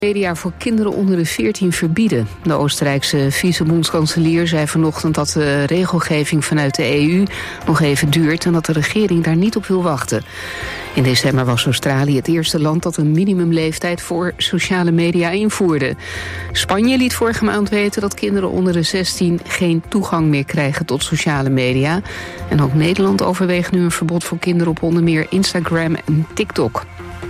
Media voor kinderen onder de 14 verbieden. De Oostenrijkse vice-bondskanselier zei vanochtend dat de regelgeving vanuit de EU nog even duurt en dat de regering daar niet op wil wachten. In december was Australië het eerste land dat een minimumleeftijd voor sociale media invoerde. Spanje liet vorige maand weten dat kinderen onder de 16 geen toegang meer krijgen tot sociale media. En ook Nederland overweegt nu een verbod voor kinderen op onder meer Instagram en TikTok.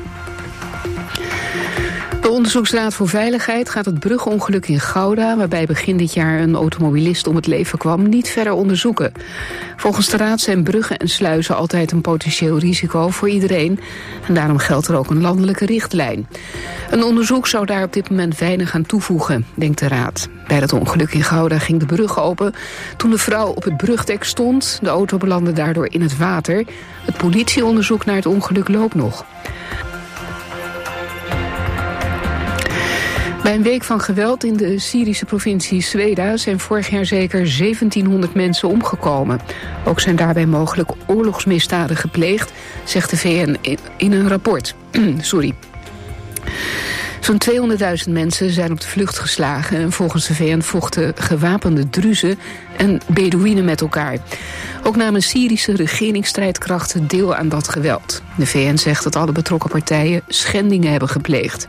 De Onderzoeksraad voor Veiligheid gaat het brugongeluk in Gouda, waarbij begin dit jaar een automobilist om het leven kwam, niet verder onderzoeken. Volgens de raad zijn bruggen en sluizen altijd een potentieel risico voor iedereen. En daarom geldt er ook een landelijke richtlijn. Een onderzoek zou daar op dit moment weinig aan toevoegen, denkt de raad. Bij dat ongeluk in Gouda ging de brug open toen de vrouw op het brugdek stond. De auto belandde daardoor in het water. Het politieonderzoek naar het ongeluk loopt nog. Bij een week van geweld in de Syrische provincie Sweda zijn vorig jaar zeker 1700 mensen omgekomen. Ook zijn daarbij mogelijk oorlogsmisdaden gepleegd, zegt de VN in een rapport. Zo'n 200.000 mensen zijn op de vlucht geslagen en volgens de VN vochten gewapende Druzen en Bedoeïnen met elkaar. Ook namen Syrische regeringsstrijdkrachten deel aan dat geweld. De VN zegt dat alle betrokken partijen schendingen hebben gepleegd.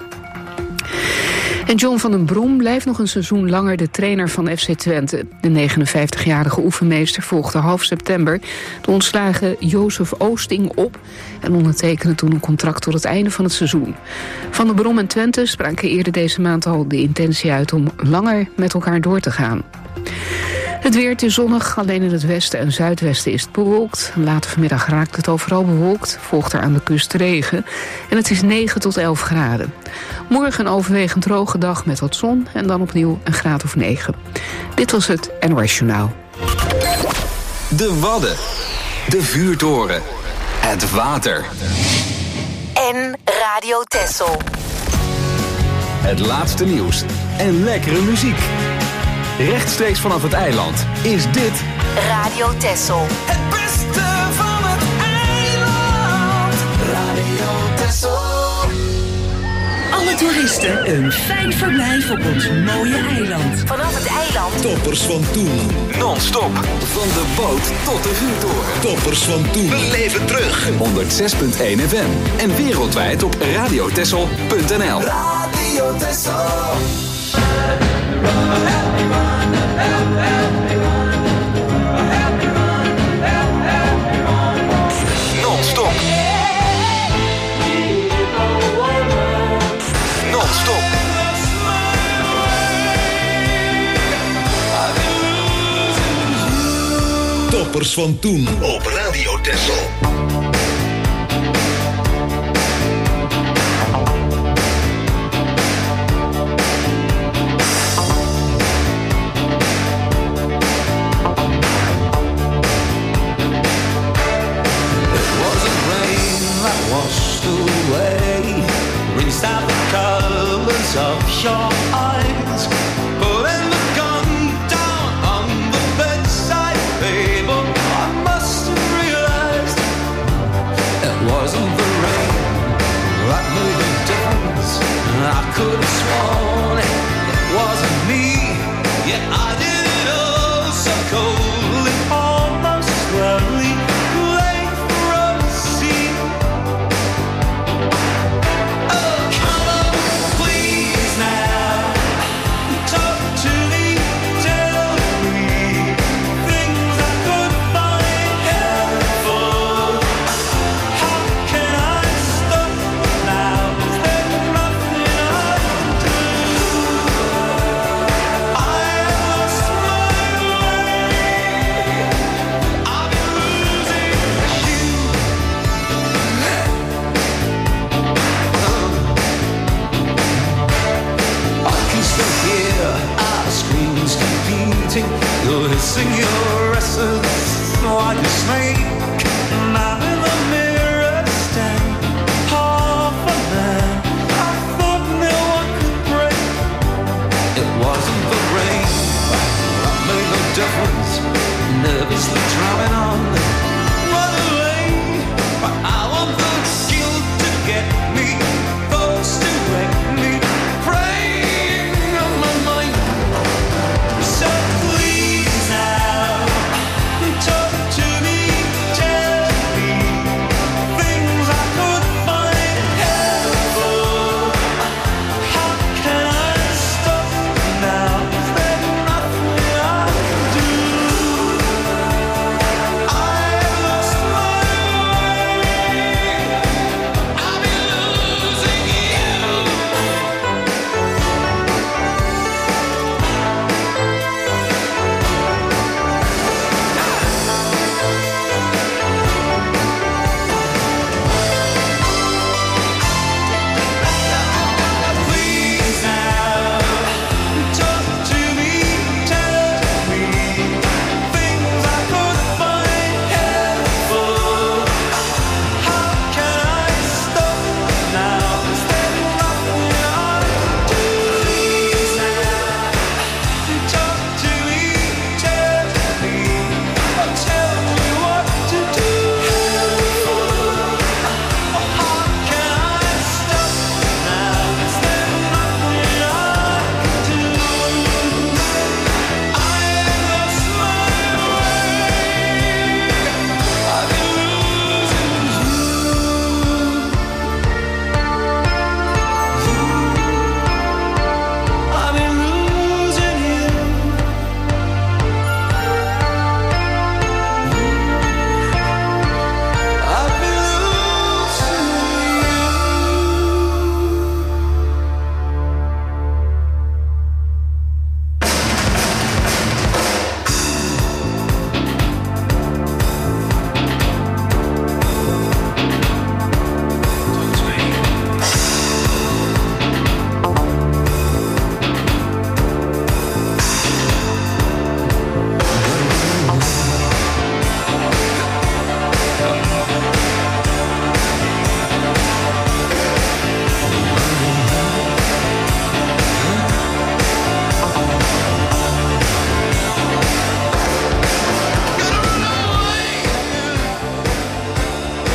En John van den Brom blijft nog een seizoen langer de trainer van FC Twente. De 59-jarige oefenmeester volgde half september de ontslagen Jozef Oosting op en ondertekende toen een contract tot het einde van het seizoen. Van den Brom en Twente spraken eerder deze maand al de intentie uit om langer met elkaar door te gaan. Het weer, het is zonnig, alleen in het westen en zuidwesten is het bewolkt. Later vanmiddag raakt het overal bewolkt, volgt er aan de kust regen. En het is 9 tot 11 graden. Morgen een overwegend droge dag met wat zon en dan opnieuw een graad of 9. Dit was het NOS Journaal. De Wadden, de vuurtoren, het water. En Radio Texel. Het laatste nieuws en lekkere muziek. Rechtstreeks vanaf het eiland is dit Radio Texel. Het beste van het eiland. Radio Texel. Alle toeristen een fijn verblijf op ons mooie eiland. Vanaf het eiland. Toppers van toen. non-stop. Van de boot tot de vuurtoren. Toppers van toen. We leven terug. 106.1 FM. En wereldwijd op radiotexel.nl. Radio Texel. Non-stop. Non-stop. Toppers van toen op Radio Texel. Stop the colors of your eyes. Putting the gun down on the bedside table. I must have realized it wasn't the rain that made the difference. I could have sworn it wasn't me. Yet I did it all so coldly, almost slowly. Late for a scene. You're hissing your essence like a snake. Now in the mirror stand half a man. I thought no one could break. It wasn't the rain that made no difference. Nervously drumming on, run away. But I want the guilt to get me, those to wreck me.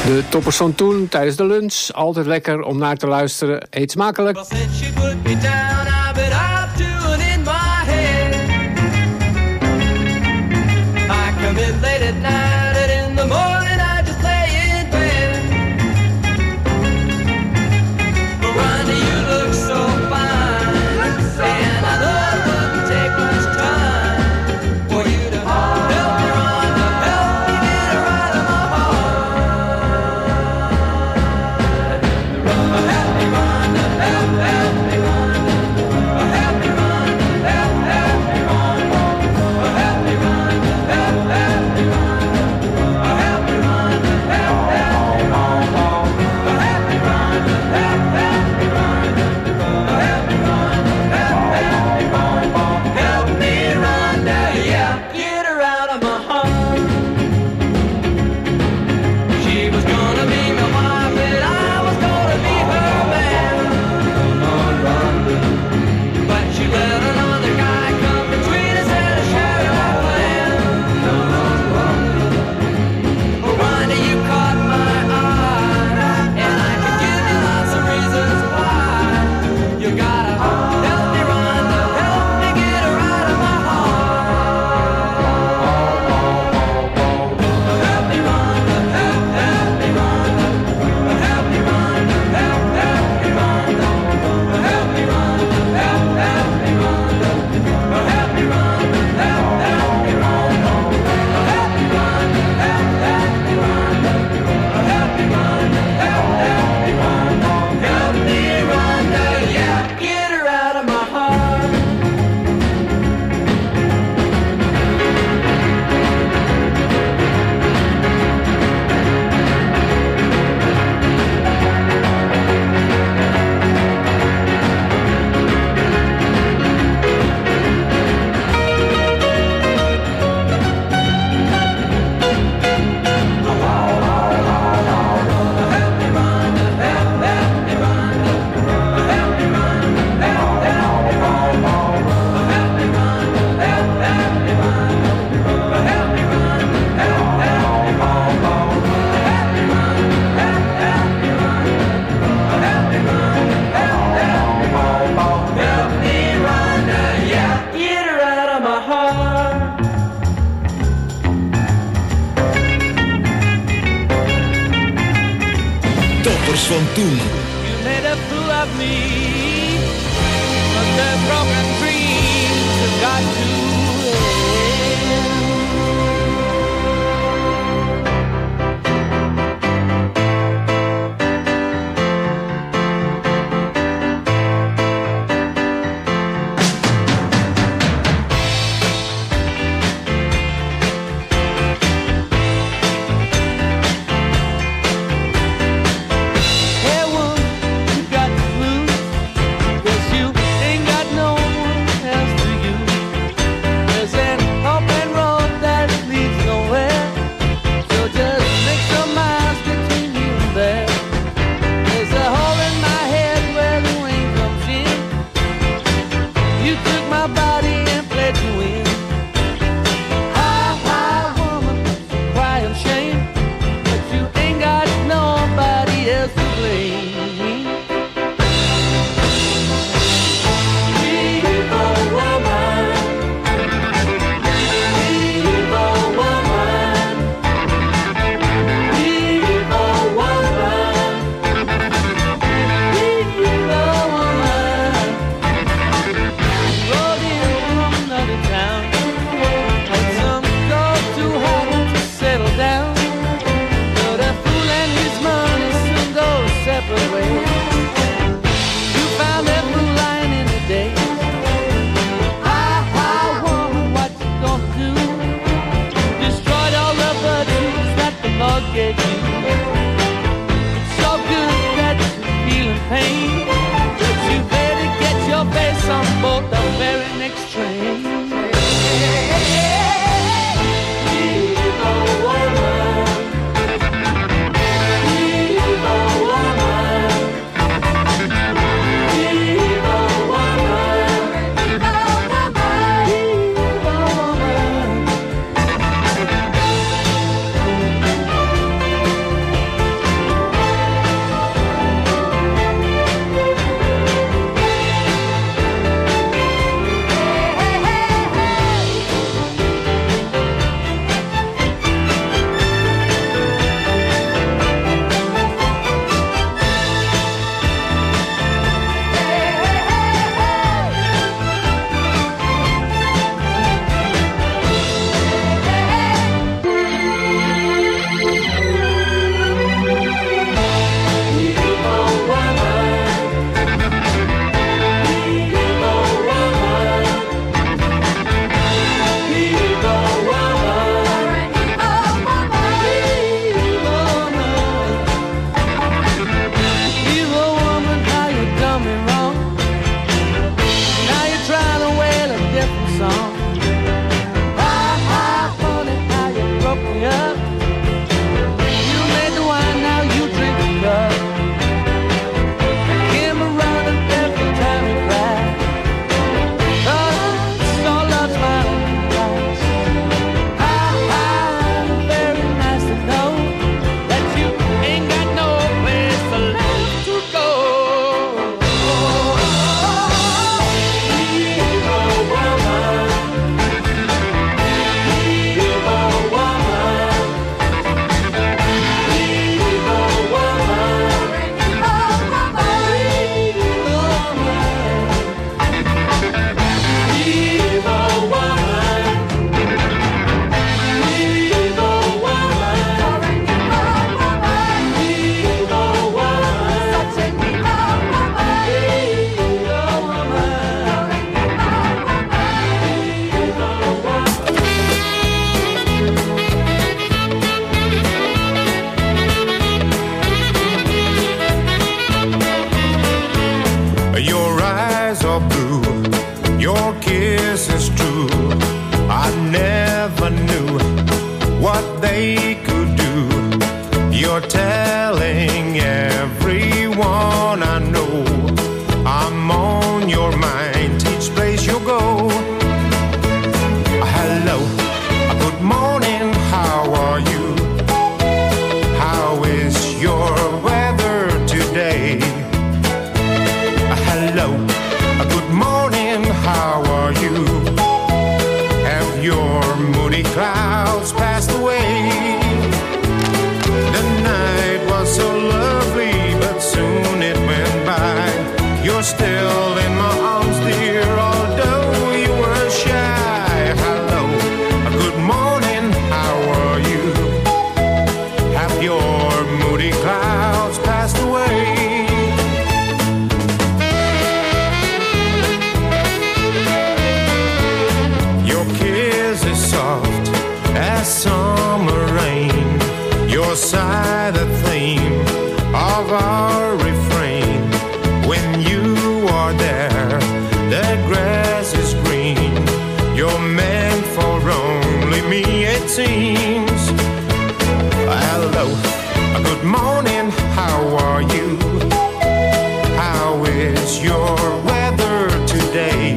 De toppers van toen tijdens de lunch. Altijd lekker om naar te luisteren. Eet smakelijk. Van toen. You made a fool of me, but the broken dreams have got to end. skies are blue, your kiss is true. I never knew what they could do. You're telling everyone I know I'm on your mind each place you go. Hello, good morning, how are you? How is your weather today? Hello, good morning, how are you? Have your moody clouds passed away? The night was so lovely, but soon it went by. You're still in my arms, dear, although you were shy. Hello, good morning, how are you? Have your moody clouds passed away? Your kiss is soft as summer rain. Your sigh the theme of our refrain. When you are there, the grass is green. You're meant for only me, it seems. Hello, good morning, how are you? How is your weather today?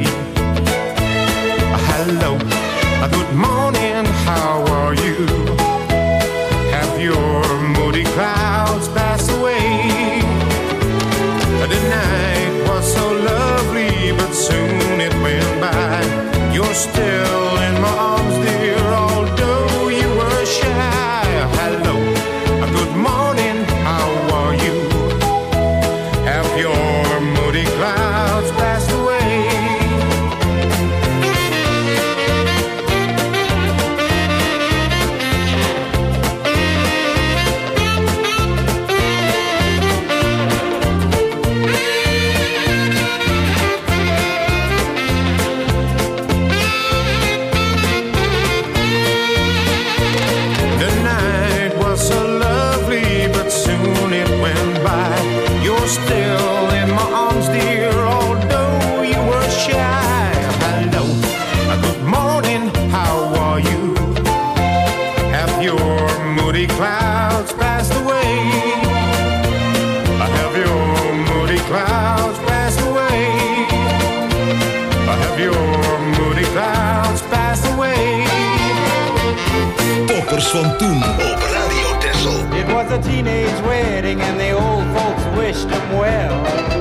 Hello, good morning, how are you? Have your moody clouds passed away? The night was so lovely, but soon it went by. You're still in my arms, dear, although you were shy. Hello, good morning, how are you? Have your moody clouds passed away? Still in my arms, dear, although you were shy. Hello, good morning, how are you? Have your moody clouds passed away? Have your moody clouds passed away? Have your moody clouds passed away? Toppers van toen op Radio Texel. It was a teenage wedding and the old folks wished him well.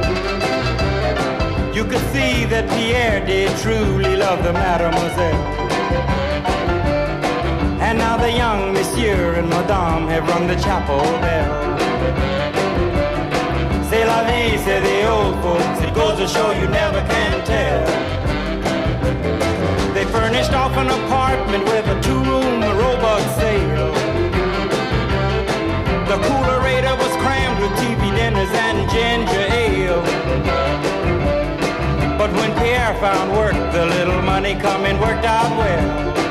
You could see that Pierre did truly love the mademoiselle. And now the young monsieur and madame have rung the chapel bell. C'est la vie, say the old folks, it goes to show you never can tell. They furnished off an apartment with a two-room robot sale. The coolerator was crammed with TV dinners and ginger ale. But when Pierre found work, the little money coming worked out well.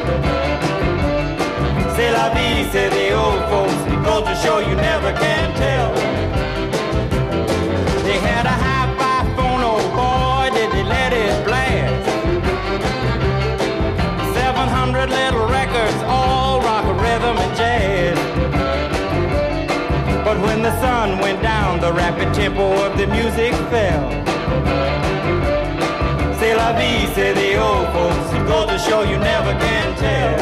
C'est la vie, say the old folks, it goes to show you never can tell. They had a hi-fi phone, oh boy, did they let it blast. 700 little records, all rock, rhythm, and jazz. But when the sun went down, the rapid tempo of the music fell. C'est la vie, say the old folks, it goes to show you never can tell.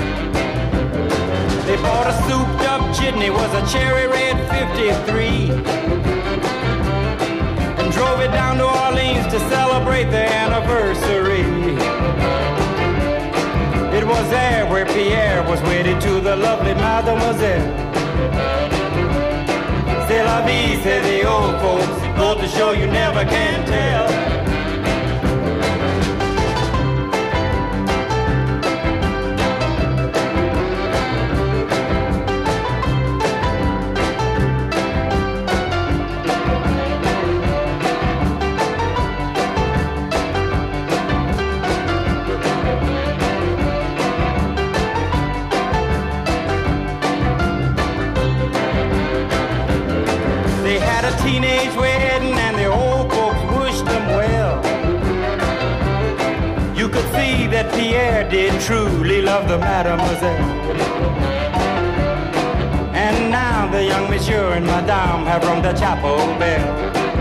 They bought a souped-up jitney, was a cherry red 53, and drove it down to Orleans to celebrate their anniversary. It was there where Pierre was wedded to the lovely mademoiselle. C'est la vie, say the old folks, it goes to show you never can tell. Teenage wedding and the old folks wished them did truly love the mademoiselle. And now the young monsieur and madame have rung the chapel bell.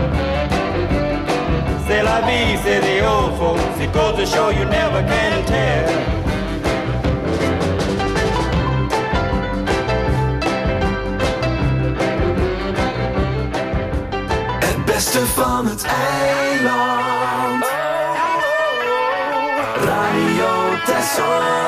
C'est la vie, say the old folks. It goes to show you never can tell. Het beste van het eiland. Radio Texel.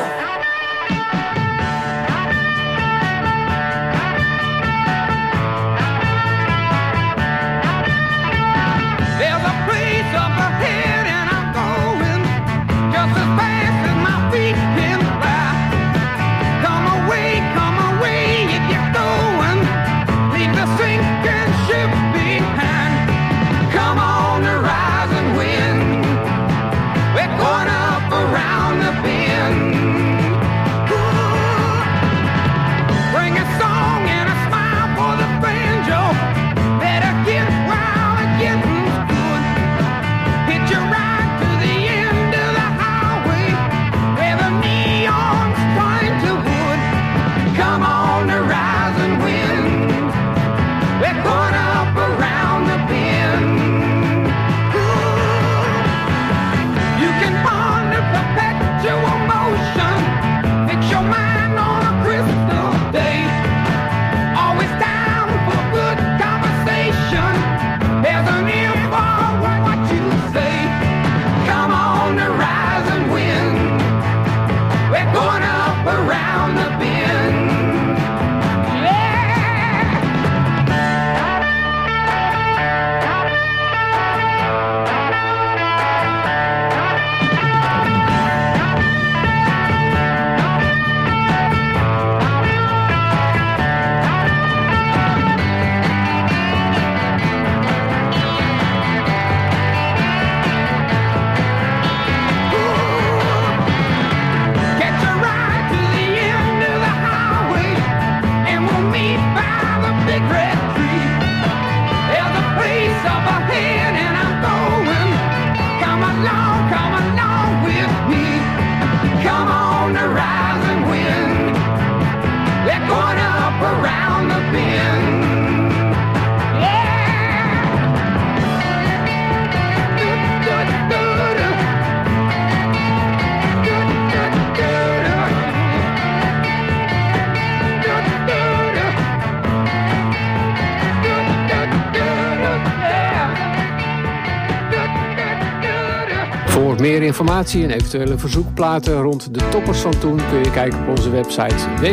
Voor meer informatie en eventuele verzoekplaten rond de toppers van toen kun je kijken op onze website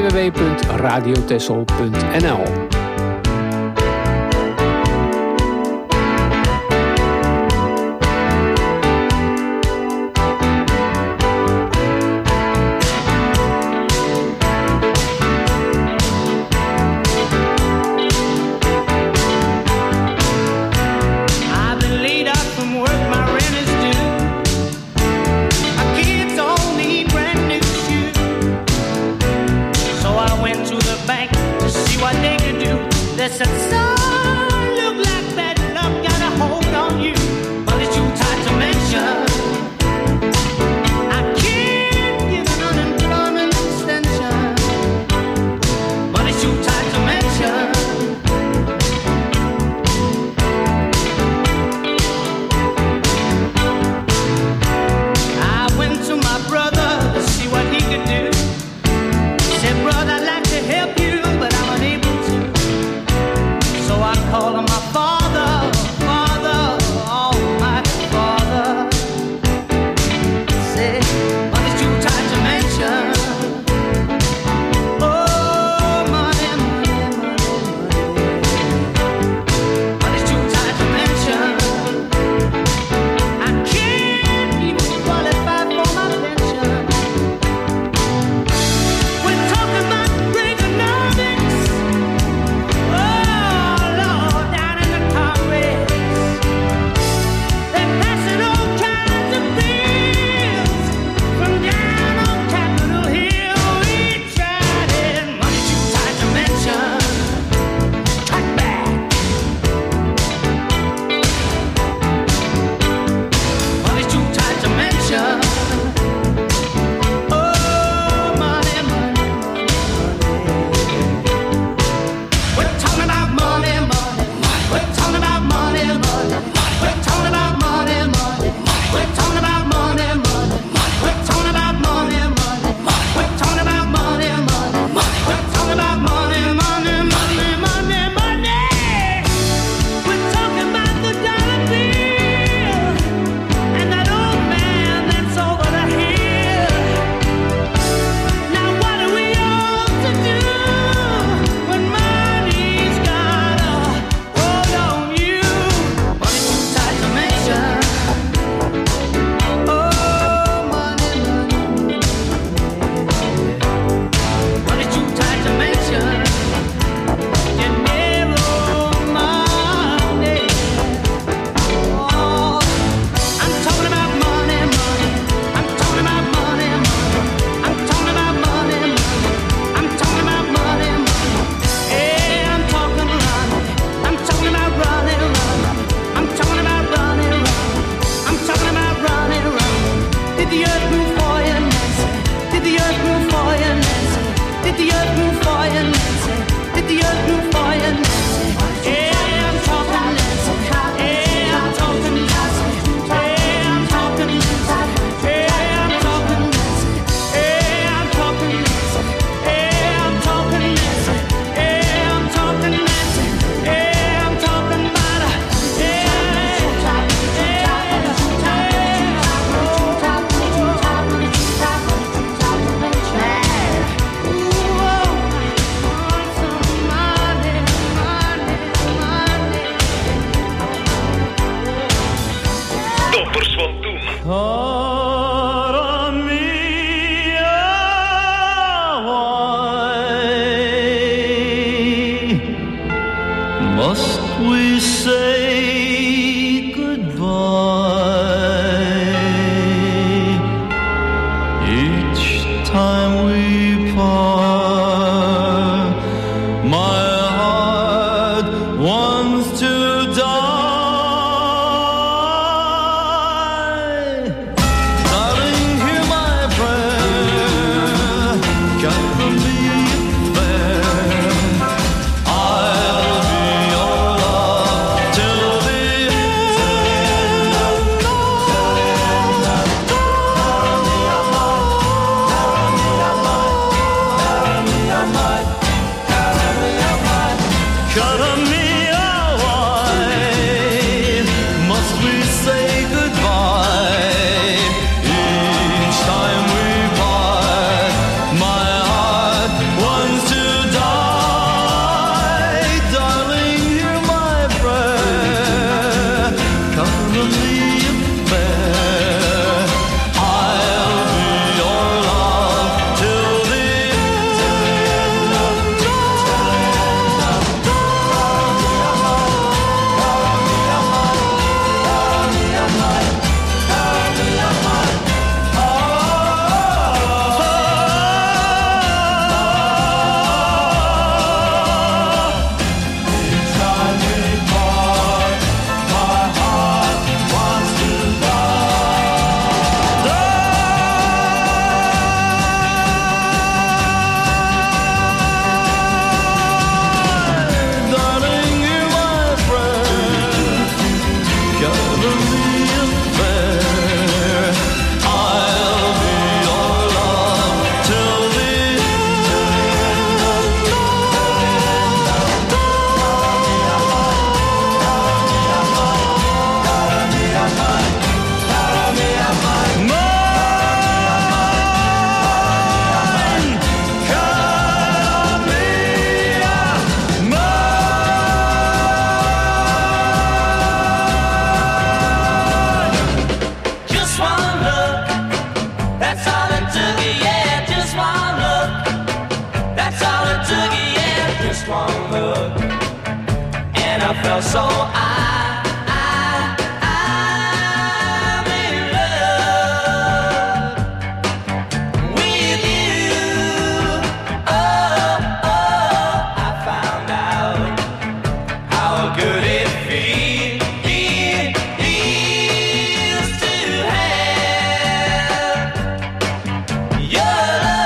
www.radiotessel.nl. Bank to see what they could do. Cara mia, why must we say goodbye each time we part? My heart wants to die. Darling, hear my prayer. Cover me fair. I'll be your love till the end of Cara mia, why must we say goodbye each time we part? My heart wants to die. Darling, hear my prayer. Cover me fair. I'll be your love till the end of Darling, hear my prayer. Cover me fair. I'll be your love till the end of mine. Cara mia, just one look, that's all it took, yeah. Just one look, that's all it took, yeah. Just one look, and I felt so I'm in love with you. Oh, I found out how good it feels to have your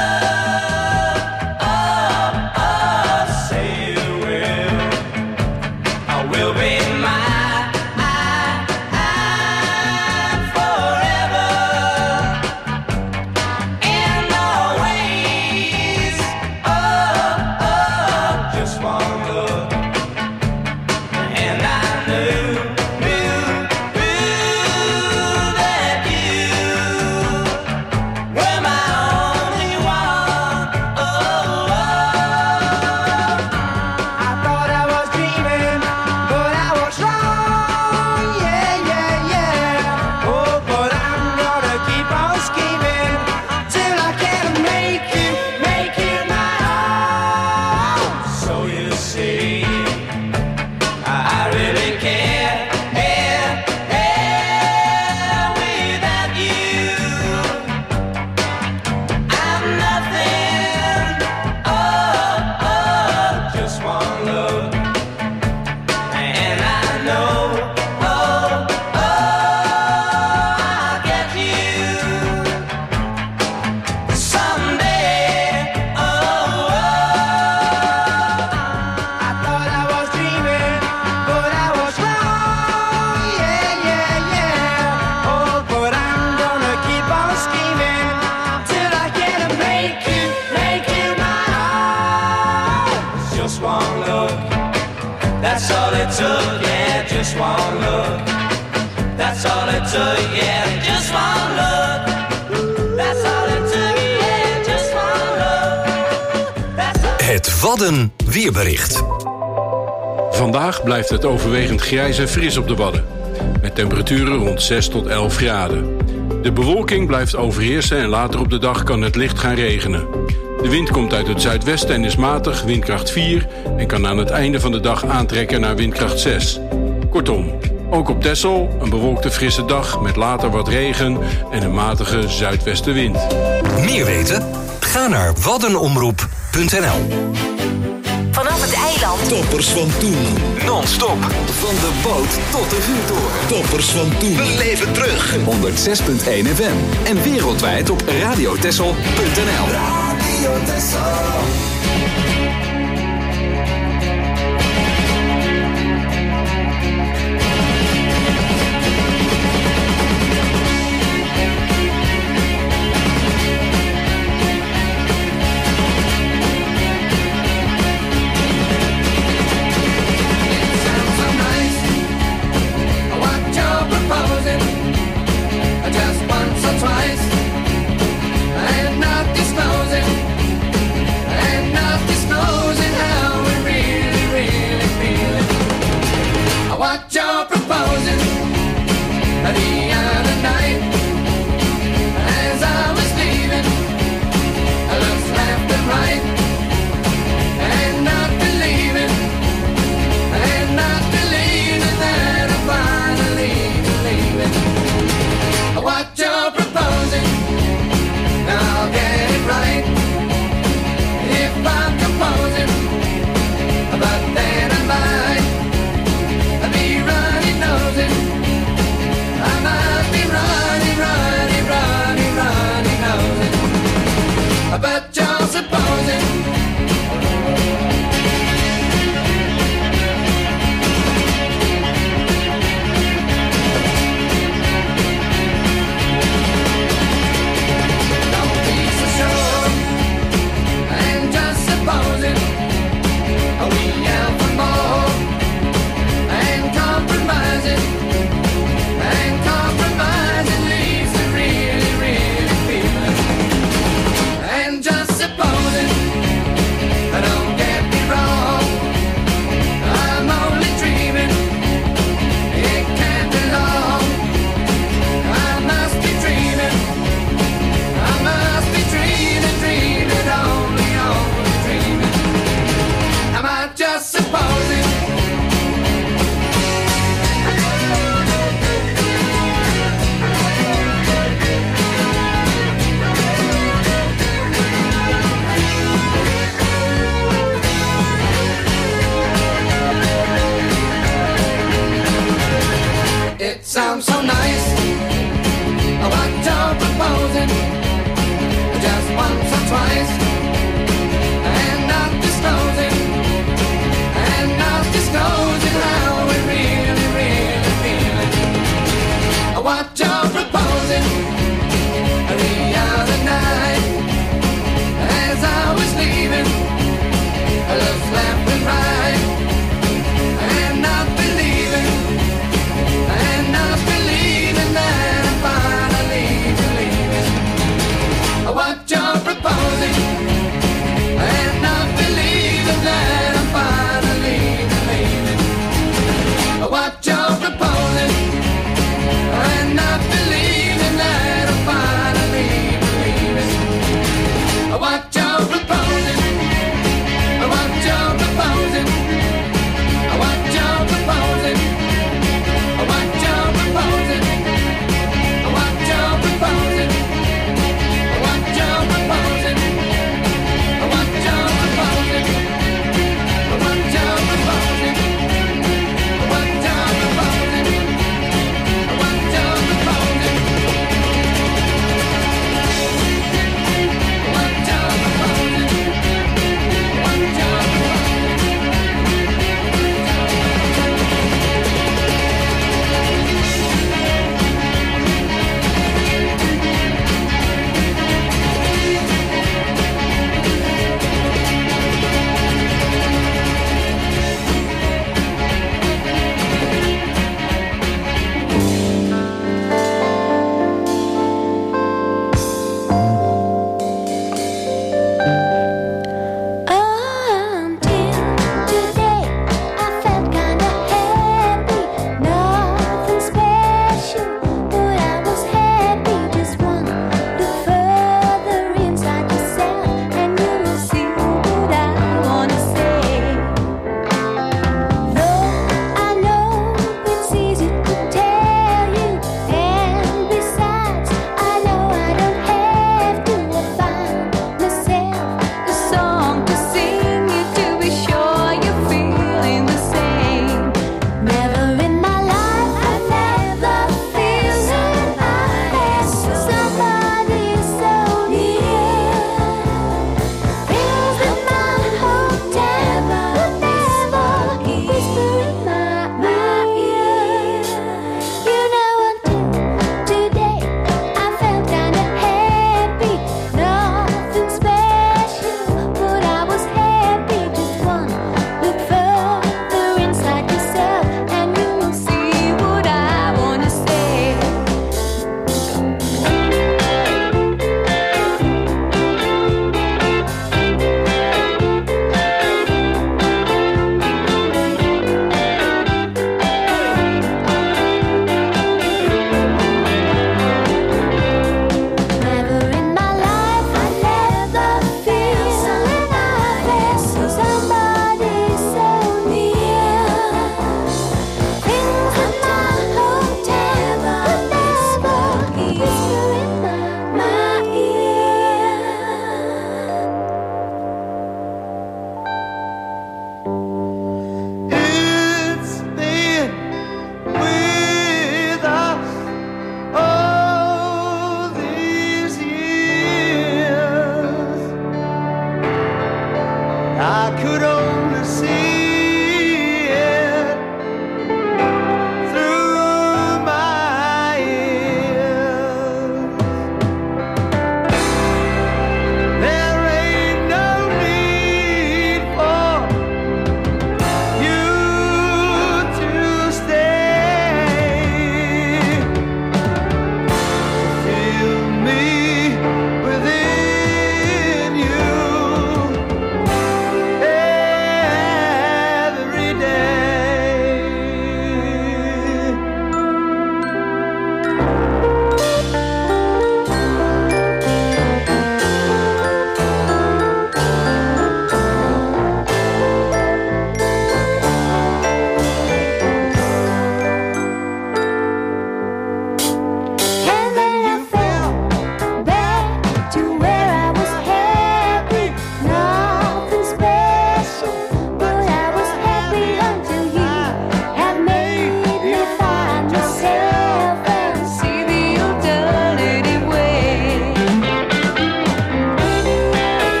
love. Say you will, I will be mine forever and always. Just one look, and I knew that you were my only one. I thought I was dreaming, but I was wrong. Yeah, yeah, yeah. Oh, but I'm gonna keep on scheming till I can make you mine. So you see, I really care without you. I'm nothing. Just one look, and I know. I'll get you someday. I thought I was dreaming, but I was wrong. Yeah, yeah, yeah. Oh, but I'm gonna keep on scheming till I can make you mine. Just one look, that's all it took, yeah. Just one look, that's all it took, yeah. Just one look, that's all it took, yeah. Just one look, that's all. Het Wadden weerbericht. Vandaag blijft het overwegend grijs en fris op de Wadden. Met temperaturen rond 6 tot 11 graden. De bewolking blijft overheersen en later op de dag kan het licht gaan regenen. De wind komt uit het zuidwesten en is matig, windkracht 4... en kan aan het einde van de dag aantrekken naar windkracht 6. Kortom, ook op Texel een bewolkte frisse dag met later wat regen en een matige zuidwestenwind. Meer weten? Ga naar waddenomroep.nl. Vanaf het eiland. Toppers van toen. Non-stop. Van de boot tot de vuurtoren. Toppers van toen. Beleef het terug. 106.1 FM. En wereldwijd op radiotessel.nl. Radio Texel. And not disclosing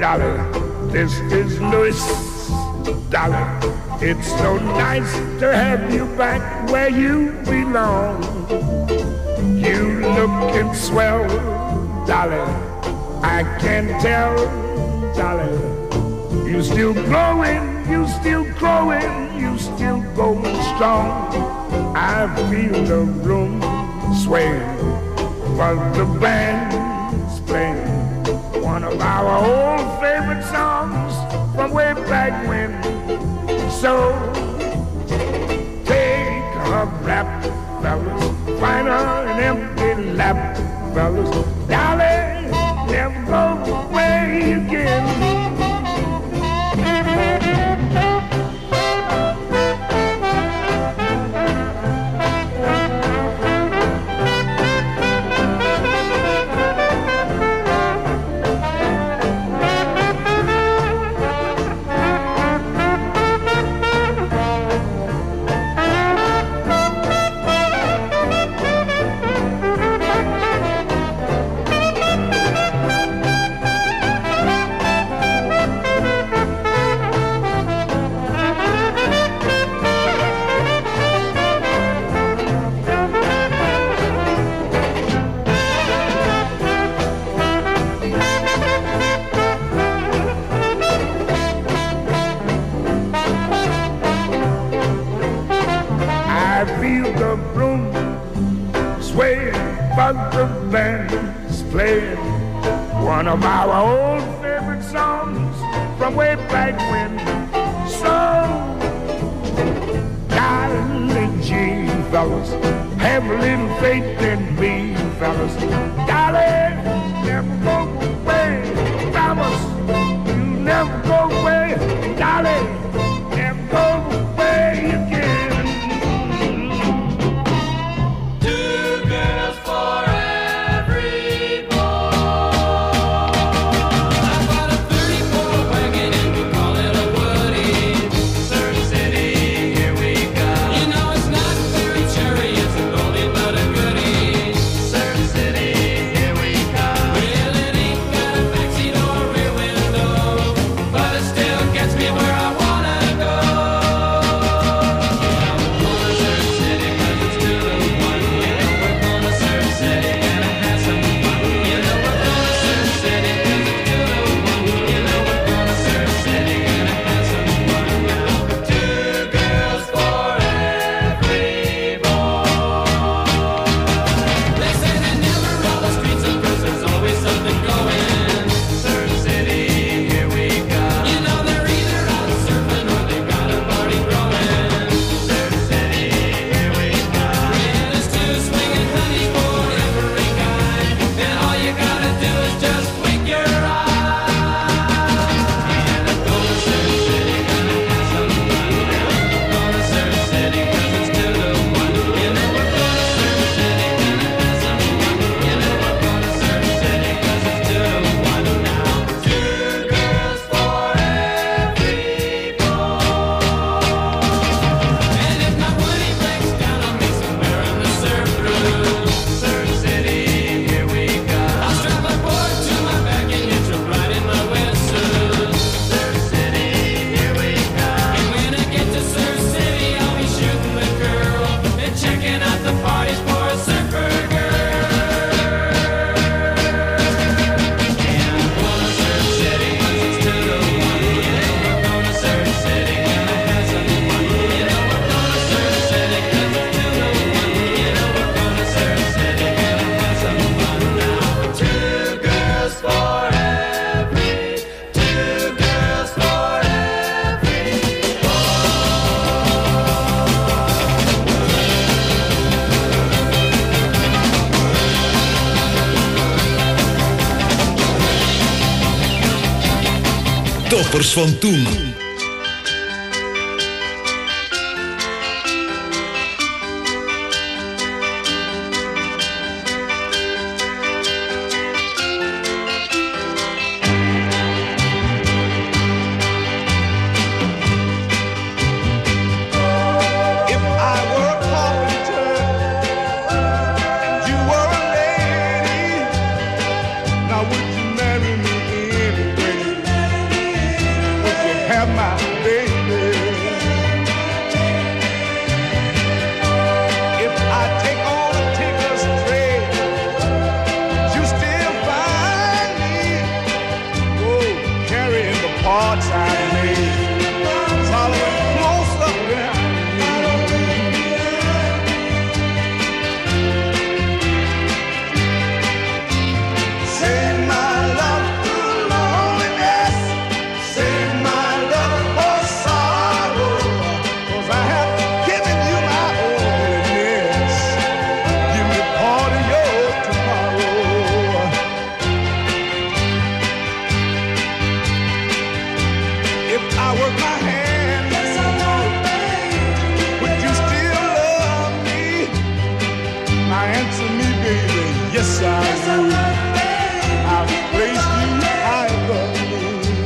Dolly, this is Louis. Dolly, it's so nice to have you back where you belong. You lookin' swell, Dolly, I can tell, Dolly. You still glowing, you still growing, you still going strong. I feel the room swaying while the band's playing one of our old favorite songs from way back when. So take a rap, fellas, find her an empty lap, fellas. Dolly, never go away again. The band's playing one of our old favorite songs from way back when. So, darling G, fellas, have a little faith in me, fellas. Darling, never go away, promise you never go away. Darling, never go away again. Toppers van toen. Would you marry me anyway? answer me, baby. Yes, I would. I'll place you high above me.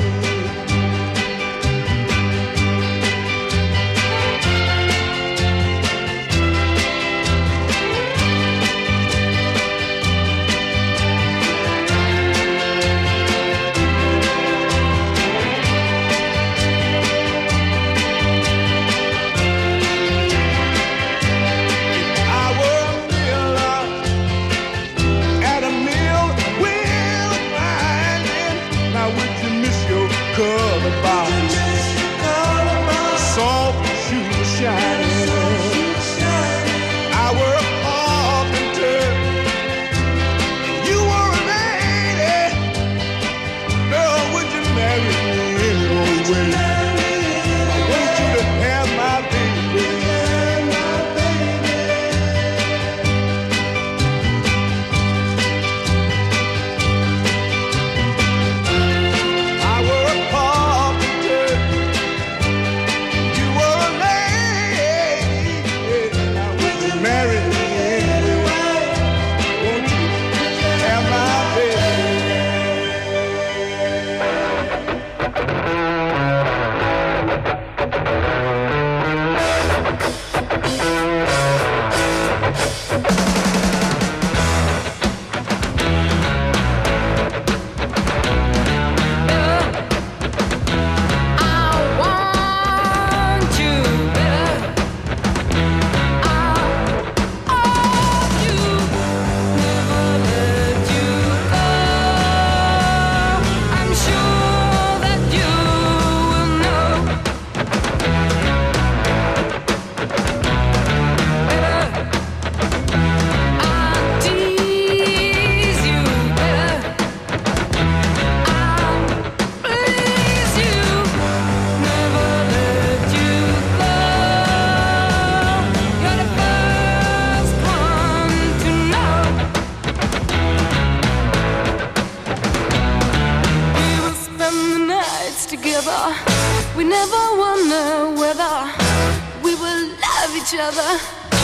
We never wonder whether we will love each other.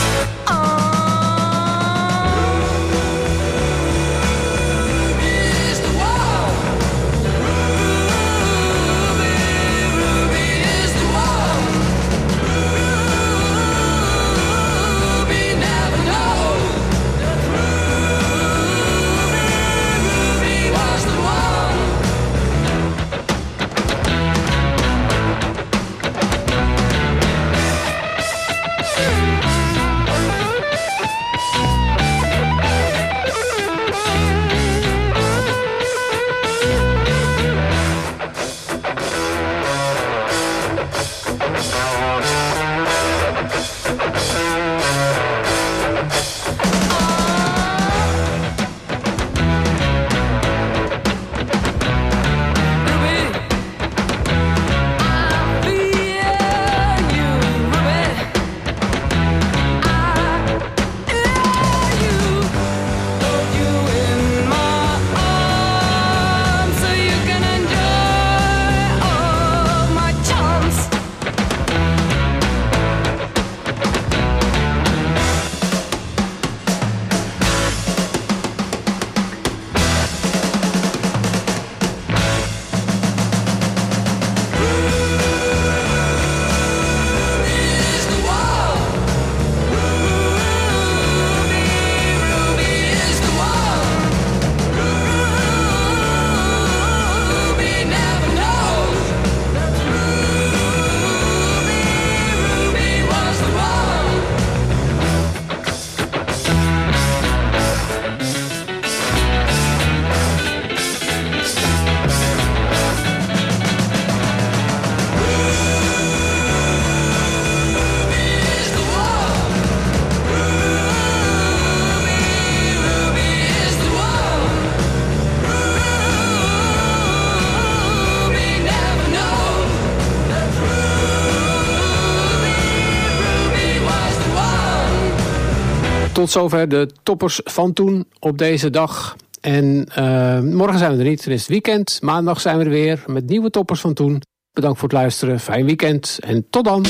Tot zover de toppers van toen op deze dag. En morgen zijn we er niet, dan is het weekend. Maandag zijn we er weer met nieuwe toppers van toen. Bedankt voor het luisteren, fijn weekend en tot dan.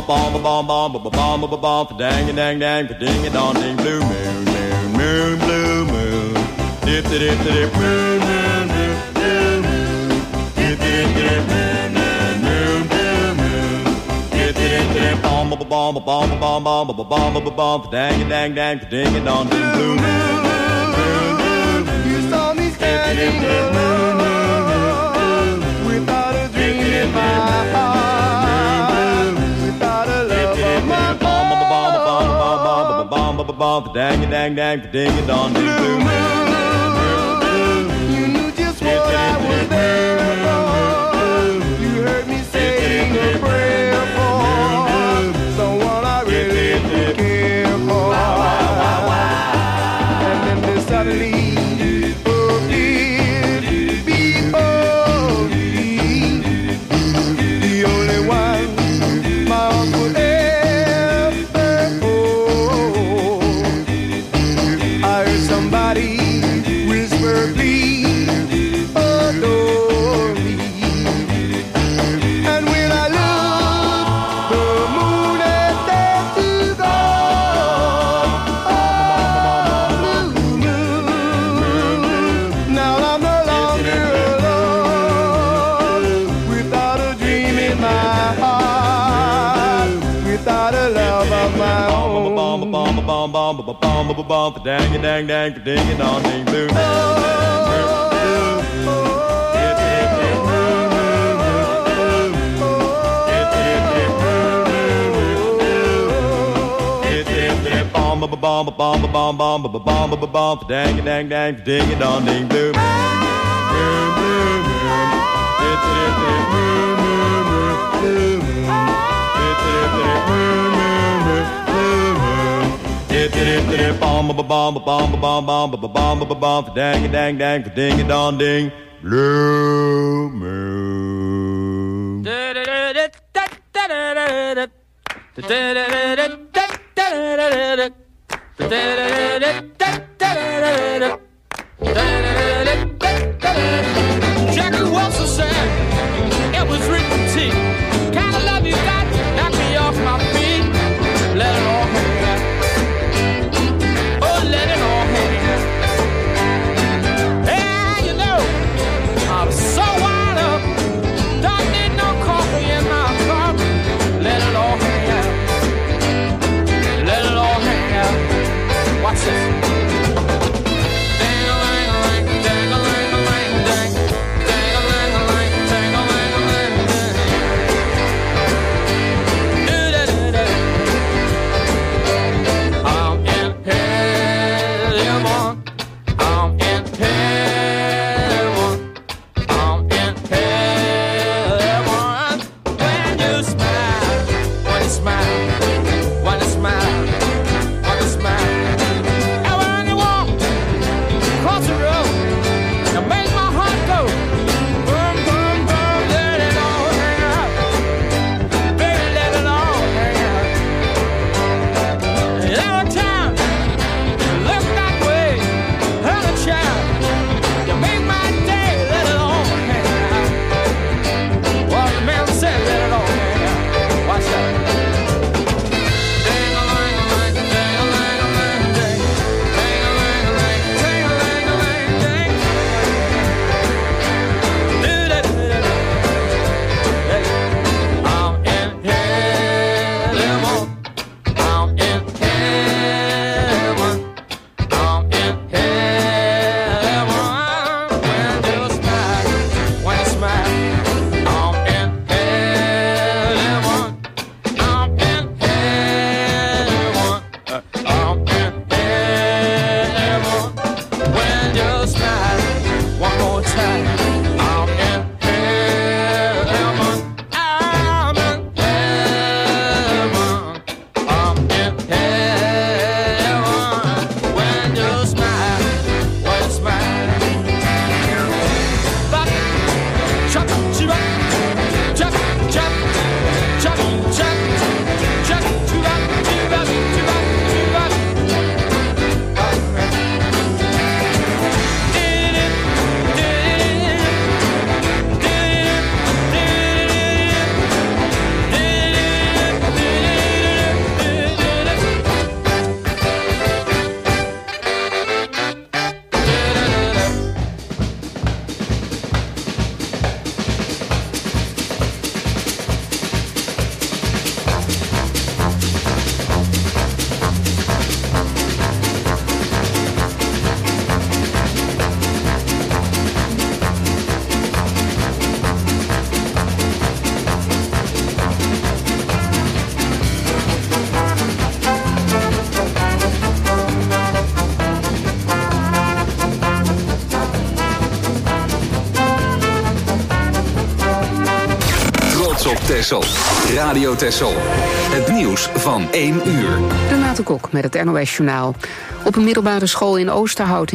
dang a dang dang, ding a dong ding, blue moon, moon, moon, blue moon, dip dip dip dip, moon, moon, moon, blue moon, dip dip dip, moon, moon, moon, blue moon, dip dip dip, bomb, dang a dang dang, ding a dong ding, blue moon, you saw me standing alone without a dream in my heart, without a love of my heart. Dang a dang dang, ding a dong ding, blue moon. You knew just what I was there for. You heard me saying a prayer for someone I really care for. And then they suddenly appeared before me, the only one my heart would ever hold. I heard somebody whisper, please adore me. And when I looked, the moon had set to gold. Oh, blue moon. Now I'm no longer alone, without a dream in my heart, without a love of my own. Dang a dang dang, ding a dong ding, blue moon. Dang a dang dang, ding a dong ding, blue moon. Dang a dang dang, ding a dong ding, blue moon. Jackie Wilson said it was written to kind of love you got, knock me off my feet, let it all hang out. Oh, let it all hang out. Yeah, you know, I'm so wired up, don't need no coffee in my cup. Let it all hang out. Let it all hang out. Watch this. op Texel. Radio Texel. Het nieuws van 1 uur. Renate Kok met het NOS Journaal. Op een middelbare school in Oosterhout